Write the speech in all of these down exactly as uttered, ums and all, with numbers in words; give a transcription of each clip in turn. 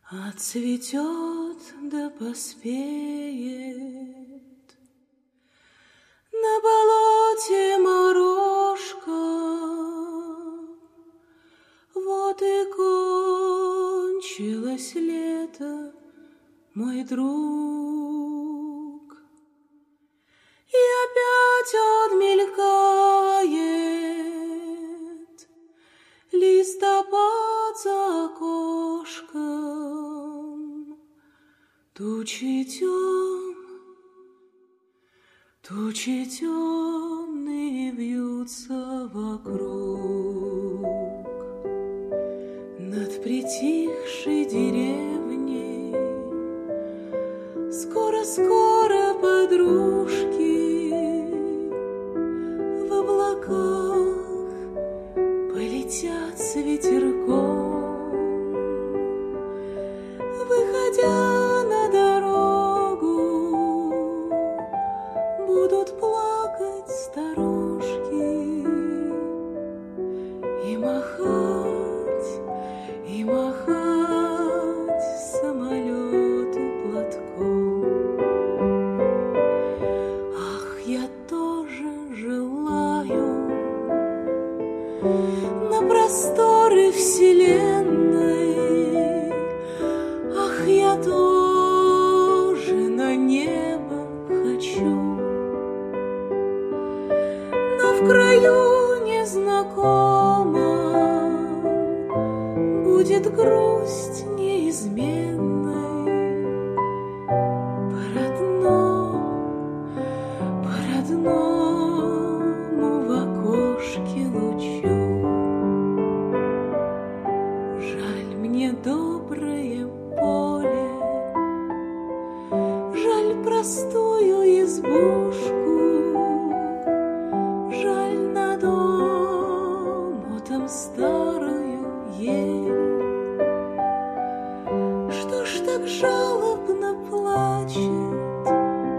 Отцветет да поспеет на болоте морожка. Вот и кончилось лето, мой друг, и опять отмелькает листопад за окошком. Тучи тем, тучи темные вьются вокруг над притихшей деревней. Скоро-скоро подружки в облаках полетят с ветерком, выходя на дорогу, будут плакать старушки и махать, и махать самолету платком. Ах, я тоже желаю на просторы вселенной, ах, я тоже на небо хочу, но в краю незнакомом будет грусть неизменной по родному, по родному в окошке лучу. Жаль мне доброе поле, жаль простую избушку, жаль над омотом старую ель. Что ж так жалобно плачет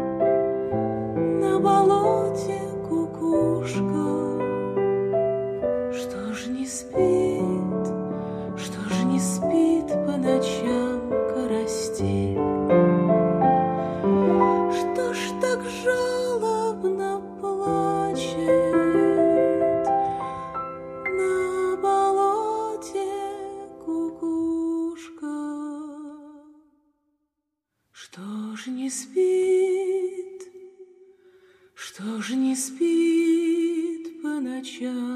на болоте кукушка? Что ж не спит, что ж не спит по ночам карастель? Что ж так жалобно плачет на болоте кукушка? Что ж не спит, что ж не спит по ночам